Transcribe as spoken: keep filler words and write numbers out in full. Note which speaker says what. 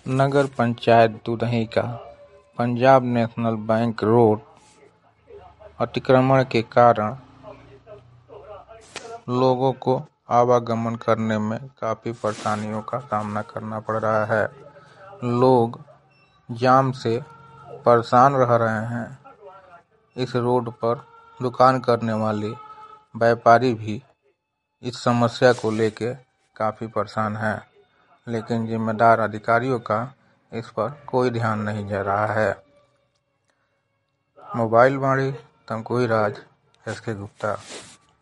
Speaker 1: नगर पंचायत दुधही का Punjab national bank road अतिक्रमण के कारण लोगों को आवागमन करने में काफ़ी परेशानियों का सामना करना पड़ रहा है। लोग जाम से परेशान रह रहे हैं। इस रोड पर दुकान करने वाले व्यापारी भी इस समस्या को लेकर काफ़ी परेशान हैं, लेकिन जिम्मेदार अधिकारियों का इस पर कोई ध्यान नहीं दे रहा है। Mobile Vani Tamkuhi Raj S K Gupta.